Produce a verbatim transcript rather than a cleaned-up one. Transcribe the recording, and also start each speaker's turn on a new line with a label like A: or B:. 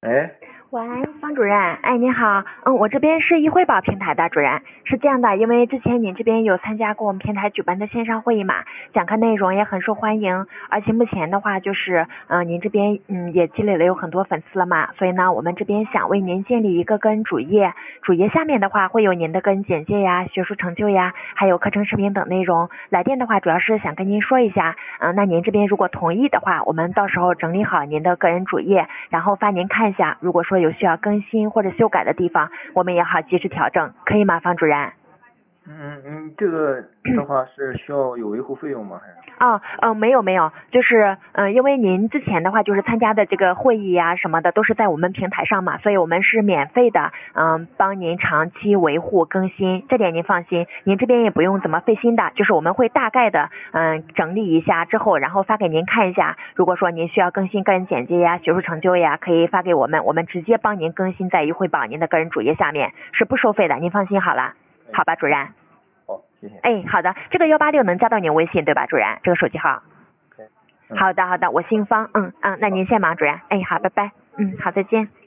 A: 哎，
B: 喂，方主任，哎，您好，嗯，我这边是易汇报平台的主任，是这样的，因为之前您这边有参加过我们平台举办的线上会议嘛，讲课内容也很受欢迎，而且目前的话就是，嗯、呃，您这边嗯也积累了有很多粉丝了嘛，所以呢，我们这边想为您建立一个个人主页，主页下面的话会有您的个人简介呀、学术成就呀，还有课程视频等内容。来电的话主要是想跟您说一下，嗯、呃，那您这边如果同意的话，我们到时候整理好您的个人主页，然后发您看一下，如果说有需要更新或者修改的地方，我们也好及时调整，可以吗，方主任？
A: 嗯嗯，这个的话是需要有维护费用吗？还是？
B: 哦，嗯，没有没有，就是嗯、呃，因为您之前的话就是参加的这个会议呀、什么的都是在我们平台上嘛，所以我们是免费的，嗯，帮您长期维护更新，这点您放心，您这边也不用怎么费心的，就是我们会大概的嗯整理一下之后，然后发给您看一下，如果说您需要更新个人简介呀、学术成就呀，可以发给我们，我们直接帮您更新在易汇报您的个人主页下面，是不收费的，您放心好了，好吧，主任。
A: 好，谢谢。
B: 哎，好的，这个幺八六能加到您微信对吧，主任？这个手机号。
A: 嗯、
B: 好的，好的，我姓方，嗯嗯，那您先忙，主任。哎，好，拜拜。嗯，好，再见。